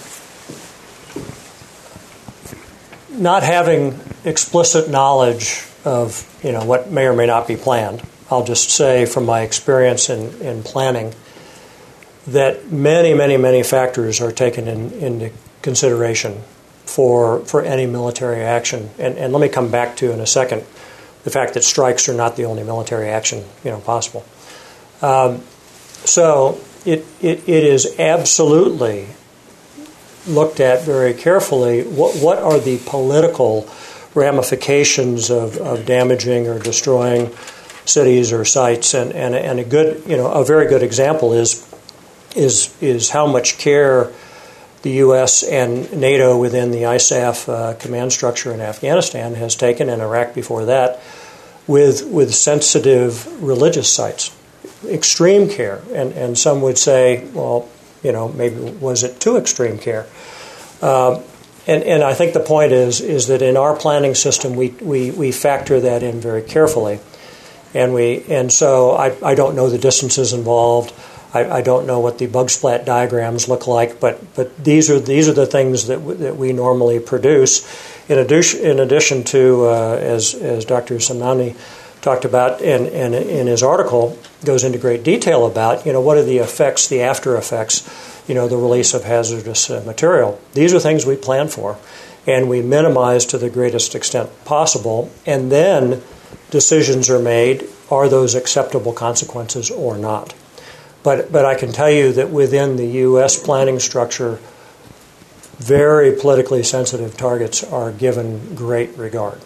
Not having explicit knowledge of what may or may not be planned, I'll just say from my experience in planning that many factors are taken into consideration for any military action. And let me come back to in a second the fact that strikes are not the only military action possible. So it is absolutely looked at very carefully. What are the political ramifications of damaging or destroying cities or sites? And a very good example is how much care the U.S. and NATO within the ISAF command structure in Afghanistan has taken, and Iraq before that, with sensitive religious sites. Extreme care, and some would say, well, maybe was it too extreme care? And I think the point is that in our planning system we factor that in very carefully, and so I don't know the distances involved. I don't know what the bug splat diagrams look like, but these are the things that we normally produce. In addition to as Dr. Samnani talked about, and in his article goes into great detail about what are the effects, the after effects, the release of hazardous material. These are things we plan for, and we minimize to the greatest extent possible, and then decisions are made, are those acceptable consequences or not? But I can tell you that within the U.S. planning structure, very politically sensitive targets are given great regard.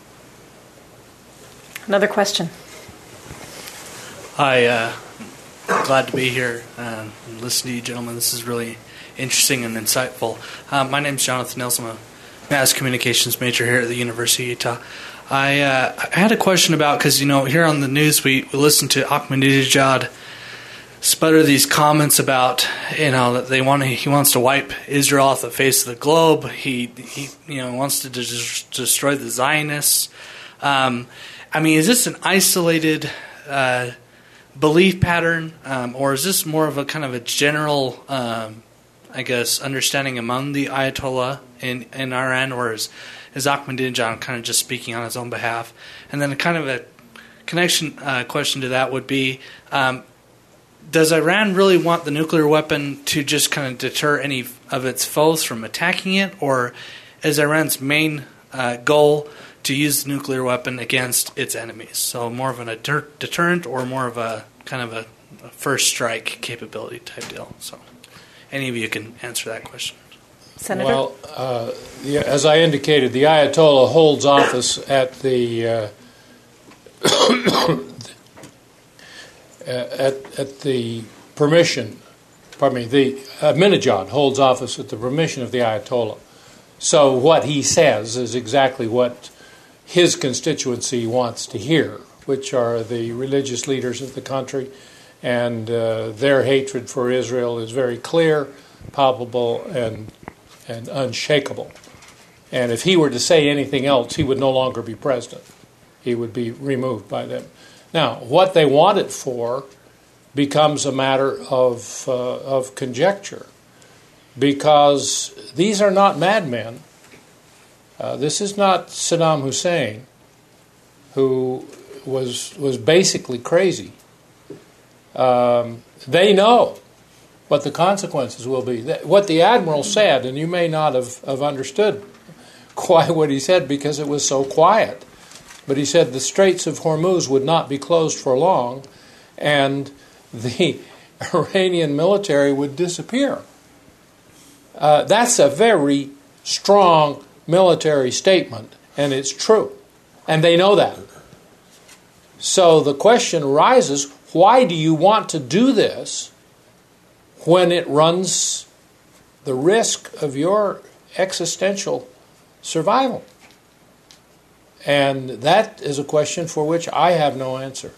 Another question. Hi, glad to be here and listen to you gentlemen. This is really interesting and insightful. My name is Jonathan Nils. I'm a mass communications major here at the University of Utah. I had a question about, because, here on the news we listen to Ahmadinejad sputter these comments about, that he wants to wipe Israel off the face of the globe. He wants to destroy the Zionists. Is this an isolated belief pattern, or is this more of a kind of a general, understanding among the Ayatollah in Iran, or is Ahmadinejad kind of just speaking on his own behalf? And then kind of a connection question to that would be, does Iran really want the nuclear weapon to just kind of deter any of its foes from attacking it, or is Iran's main goal to use the nuclear weapon against its enemies? So more of a deterrent, or more of a kind of a first strike capability type deal? So any of you can answer that question. Senator? Well, as I indicated, the Ayatollah holds office at the at the permission. The Ahmadinejad holds office at the permission of the Ayatollah. So what he says is exactly what his constituency wants to hear, which are the religious leaders of the country, and their hatred for Israel is very clear, palpable, and unshakable. And if he were to say anything else, he would no longer be president. He would be removed by them. Now, what they want it for becomes a matter of conjecture, because these are not madmen. This is not Saddam Hussein, who was basically crazy. They know what the consequences will be. What the admiral said, and you may not have understood quite what he said because it was so quiet, but he said the Straits of Hormuz would not be closed for long, and the Iranian military would disappear. That's a very strong military statement, and it's true. And they know that. So the question arises, why do you want to do this when it runs the risk of your existential survival? And that is a question for which I have no answer.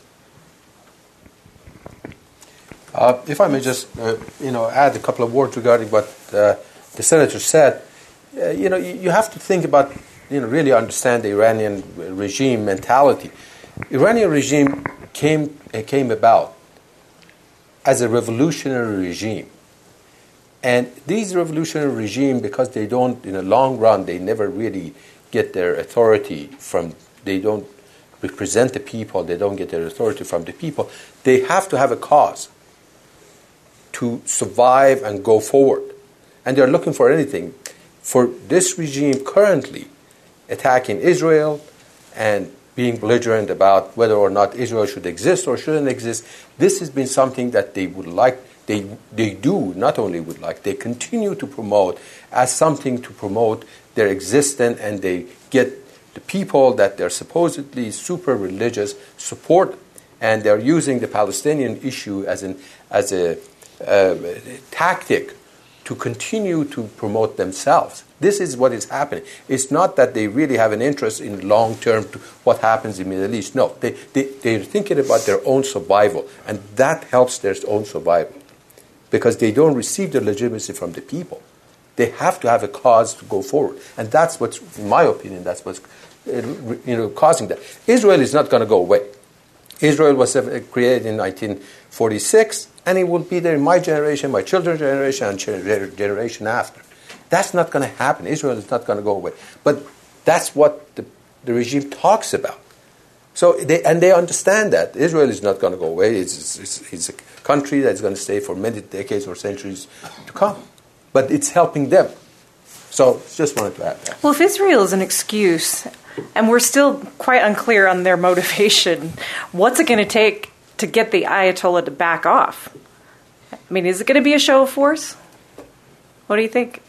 If I may just, add a couple of words regarding what the senator said. You have to think about, really understand the Iranian regime mentality. Iranian regime came about as a revolutionary regime. And these revolutionary regime, because they don't, in the long run, they never really get their authority they don't represent the people, they don't get their authority from the people. They have to have a cause to survive and go forward. And they're looking for anything. For this regime currently attacking Israel and being belligerent about whether or not Israel should exist or shouldn't exist, this has been something that they would like, they do, not only would like, they continue to promote as something to promote their existence, and they get the people that they're supposedly super religious support, and they're using the Palestinian issue as a tactic to continue to promote themselves. This is what is happening. It's not that they really have an interest in long term to what happens in the Middle East. No, they're thinking about their own survival, and that helps their own survival because they don't receive the legitimacy from the people. They have to have a cause to go forward, and that's what's, in my opinion, that's what's causing that. Israel is not going to go away. Israel was created in 1946, and it will be there in my generation, my children's generation, and generation after. That's not going to happen. Israel is not going to go away. But that's what the regime talks about. So they understand that Israel is not going to go away. It's a country that's going to stay for many decades or centuries to come. But it's helping them. So just wanted to add that. Well, if Israel is an excuse, and we're still quite unclear on their motivation, what's it going to take to get the Ayatollah to back off? I mean, is it going to be a show of force? What do you think?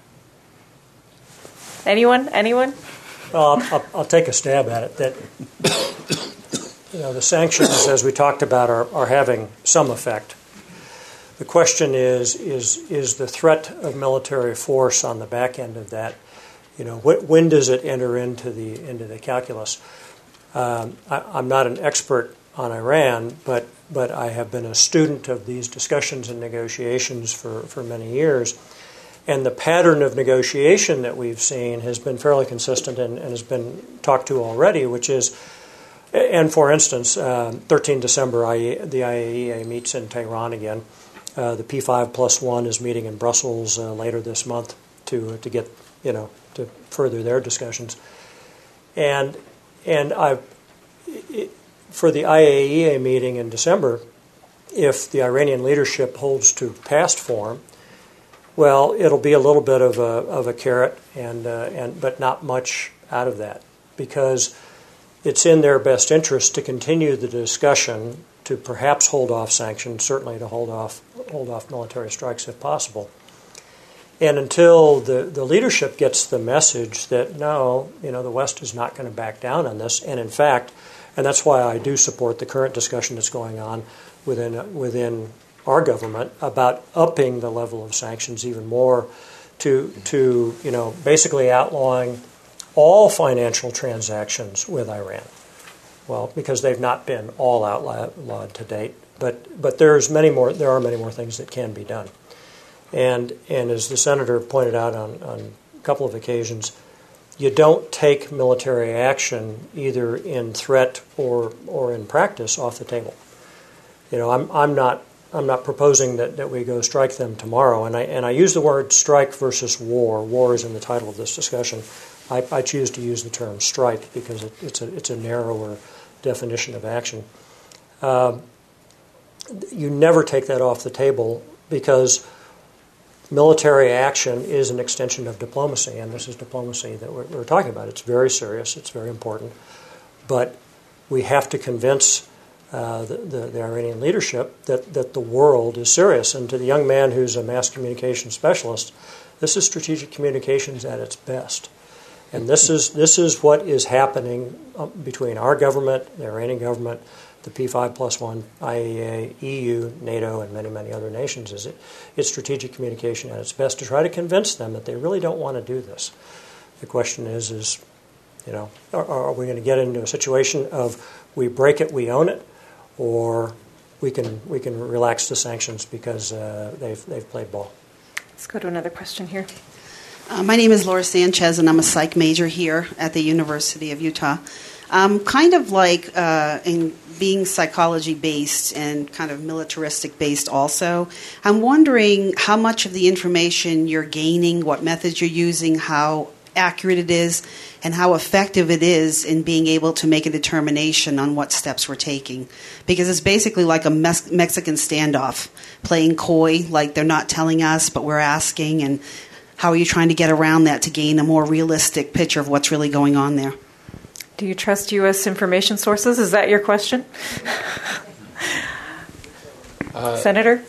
Anyone? Well, I'll take a stab at it. That the sanctions, as we talked about, are having some effect. The question is the threat of military force on the back end of that? When does it enter into the calculus? I'm not an expert on Iran, but I have been a student of these discussions and negotiations for many years. And the pattern of negotiation that we've seen has been fairly consistent and has been talked to already, which is, and for instance, 13 December, the IAEA meets in Tehran again. The P5+1 is meeting in Brussels later this month to get, to further their discussions. And for the IAEA meeting in December, if the Iranian leadership holds to past form, well, it'll be a little bit of a carrot, but not much out of that, because it's in their best interest to continue the discussion, to perhaps hold off sanctions, certainly to hold off military strikes if possible. And until the leadership gets the message that no, the West is not going to back down on this, and in fact, and that's why I do support the current discussion that's going on within our government about upping the level of sanctions even more to basically outlawing all financial transactions with Iran. Well, because they've not been all outlawed to date, but there are many more things that can be done. And as the senator pointed out on a couple of occasions, you don't take military action either in threat or in practice off the table. I'm not proposing that we go strike them tomorrow, and I use the word strike versus war. War is in the title of this discussion. I choose to use the term strike because it's a narrower definition of action. You never take that off the table because military action is an extension of diplomacy, and this is diplomacy that we're talking about. It's very serious. It's very important. But we have to convince the Iranian leadership that the world is serious. And to the young man who's a mass communication specialist, this is strategic communications at its best. And this is what is happening between our government, the Iranian government, the P5+1, IAEA, EU, NATO, and many, many other nations. It's strategic communication at its best to try to convince them that they really don't want to do this. The question is are we going to get into a situation of we break it, we own it, or we can relax the sanctions because they've played ball? Let's go to another question here. My name is Laura Sanchez, and I'm a psych major here at the University of Utah. Kind of like in being psychology-based and kind of militaristic-based also, I'm wondering how much of the information you're gaining, what methods you're using, how accurate it is, and how effective it is in being able to make a determination on what steps we're taking. Because it's basically like a Mexican standoff, playing coy, like they're not telling us, but we're asking, and how are you trying to get around that to gain a more realistic picture of what's really going on there? Do you trust U.S. information sources? Is that your question? Senator?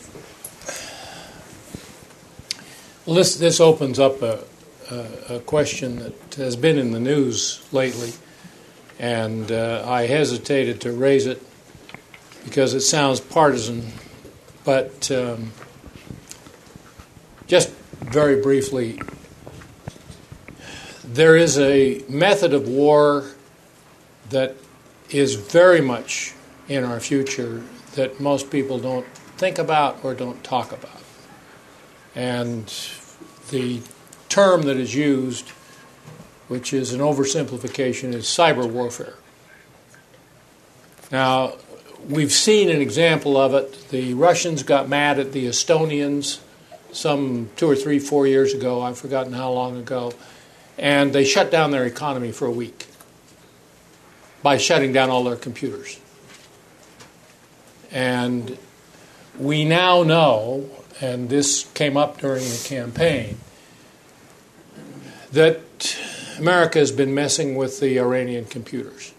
Well, this opens up a question that has been in the news lately, and I hesitated to raise it because it sounds partisan, but just very briefly, there is a method of war that is very much in our future that most people don't think about or don't talk about. And the term that is used, which is an oversimplification, is cyber warfare. Now, we've seen an example of it. The Russians got mad at the Estonians some 2 or 3, 4 years ago, I've forgotten how long ago, and they shut down their economy for a week by shutting down all their computers. And we now know, and this came up during the campaign, that America has been messing with the Iranian computers.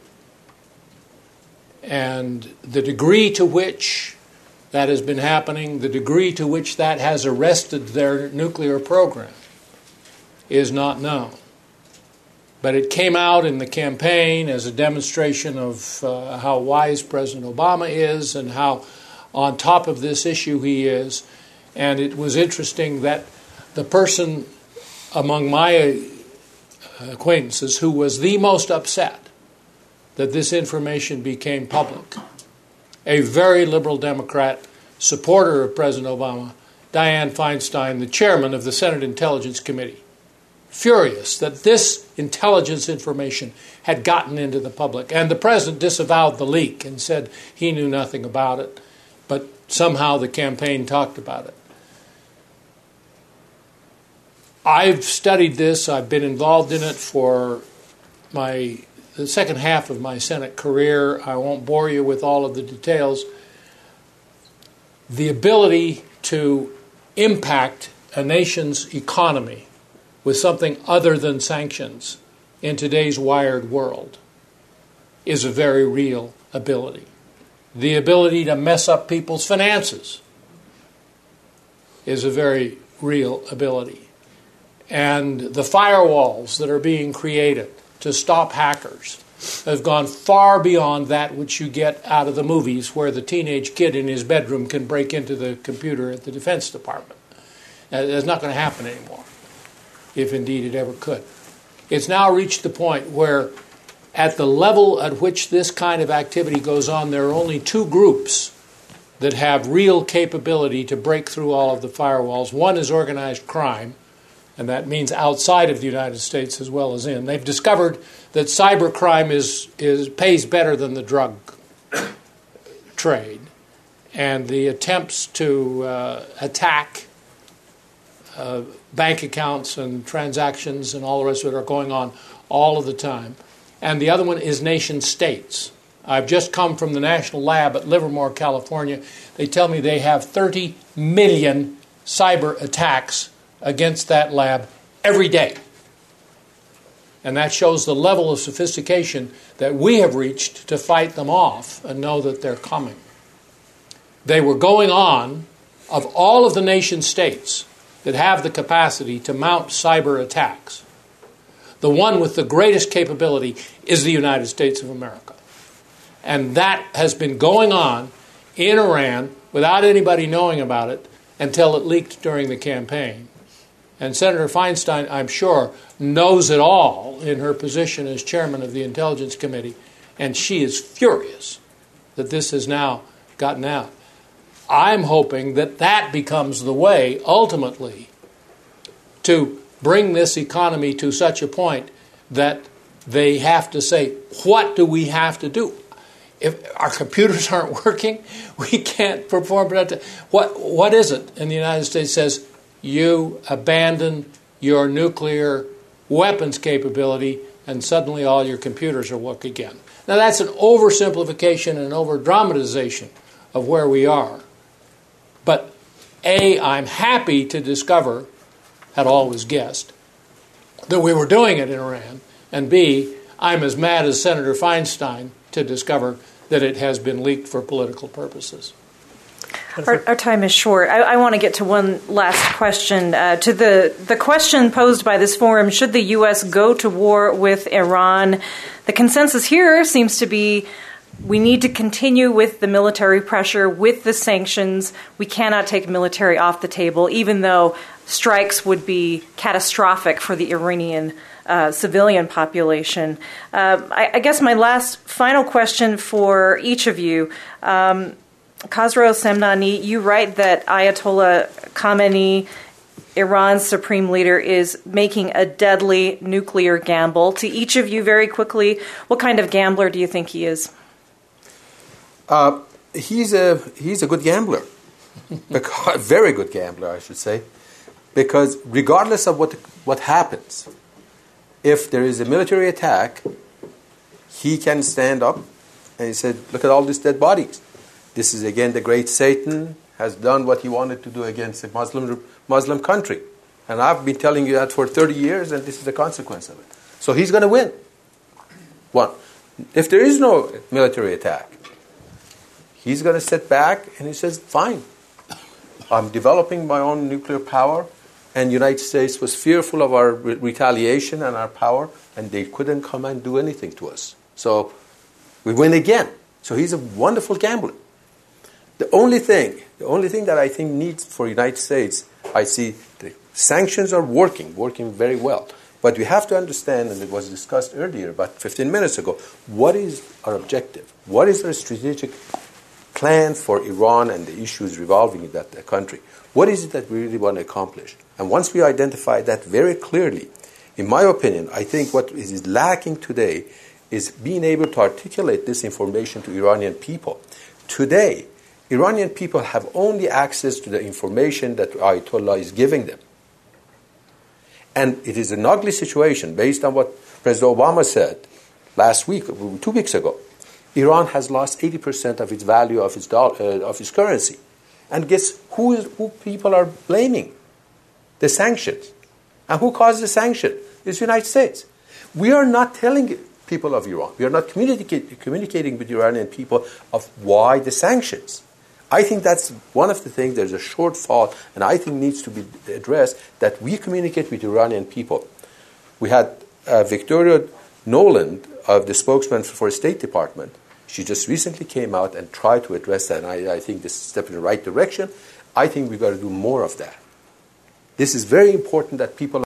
And the degree to which that has been happening, the degree to which that has arrested their nuclear program, is not known. But it came out in the campaign as a demonstration of how wise President Obama is and how on top of this issue he is. And it was interesting that the person among my acquaintances who was the most upset that this information became public, a very liberal Democrat supporter of President Obama, Dianne Feinstein, the chairman of the Senate Intelligence Committee, furious that this intelligence information had gotten into the public. And the president disavowed the leak and said he knew nothing about it, but somehow the campaign talked about it. I've studied this. I've been involved in it for the second half of my Senate career. I won't bore you with all of the details. The ability to impact a nation's economy with something other than sanctions in today's wired world is a very real ability. The ability to mess up people's finances is a very real ability. And the firewalls that are being created to stop hackers have gone far beyond that which you get out of the movies where the teenage kid in his bedroom can break into the computer at the Defense Department. That's not going to happen anymore, if indeed it ever could. It's now reached the point where at the level at which this kind of activity goes on, there are only two groups that have real capability to break through all of the firewalls. One is organized crime, and that means outside of the United States as well as in. They've discovered that cybercrime pays better than the drug trade, and the attempts to attack bank accounts and transactions and all the rest of it are going on all of the time. And the other one is nation states. I've just come from the National Lab at Livermore, California. They tell me they have 30 million cyber attacks against that lab every day. And that shows the level of sophistication that we have reached to fight them off and know that they're coming. They were going on, of all of the nation states that have the capacity to mount cyber attacks, the one with the greatest capability is the United States of America. And that has been going on in Iran without anybody knowing about it until it leaked during the campaign. And Senator Feinstein, I'm sure, knows it all in her position as chairman of the Intelligence Committee, and she is furious that this has now gotten out. I'm hoping that that becomes the way, ultimately, to bring this economy to such a point that they have to say, what do we have to do? If our computers aren't working, we can't perform productive. What is it? And the United States says, you abandon your nuclear weapons capability, and suddenly all your computers will work again. Now, that's an oversimplification and an over-dramatization of where we are. But A, I'm happy to discover, had always guessed, that we were doing it in Iran, and B, I'm as mad as Senator Feinstein to discover that it has been leaked for political purposes. Our time is short. I want to get to one last question. To the question posed by this forum, should the U.S. go to war with Iran? The consensus here seems to be we need to continue with the military pressure, with the sanctions. We cannot take military off the table, even though strikes would be catastrophic for the Iranian civilian population. I guess my final question for each of you, Khosrow Semnani, you write that Ayatollah Khamenei, Iran's supreme leader, is making a deadly nuclear gamble. To each of you, very quickly, what kind of gambler do you think he is? He's a good gambler, a very good gambler, I should say, because regardless of what happens, if there is a military attack, he can stand up and he said, "Look at all these dead bodies. This is again the great Satan has done what he wanted to do against a Muslim country." And I've been telling you that for 30 years, and this is the consequence of it. So he's going to win. One, if there is no military attack, he's going to sit back and he says, fine, I'm developing my own nuclear power, and the United States was fearful of our retaliation and our power, and they couldn't come and do anything to us. So we win again. So he's a wonderful gambler. The only thing that I think needs for the United States, I see the sanctions are working very well. But we have to understand, and it was discussed earlier, about 15 minutes ago, what is our objective? What is our strategic plan for Iran and the issues revolving in that country? What is it that we really want to accomplish? And once we identify that very clearly, in my opinion, I think what is lacking today is being able to articulate this information to Iranian people. Today, Iranian people have only access to the information that Ayatollah is giving them. And it is an ugly situation based on what President Obama said last week, 2 weeks ago. Iran has lost 80% of its value of its currency. And guess who people are blaming? The sanctions. And who caused the sanction? It's the United States. We are not telling people of Iran. We are not communicating with Iranian people of why the sanctions. I think that's one of the things, there's a shortfall, and I think needs to be addressed, that we communicate with Iranian people. We had Victoria Noland, the spokesman for the State Department. She just recently came out and tried to address that, and I think this is a step in the right direction. I think we've got to do more of that. This is very important that people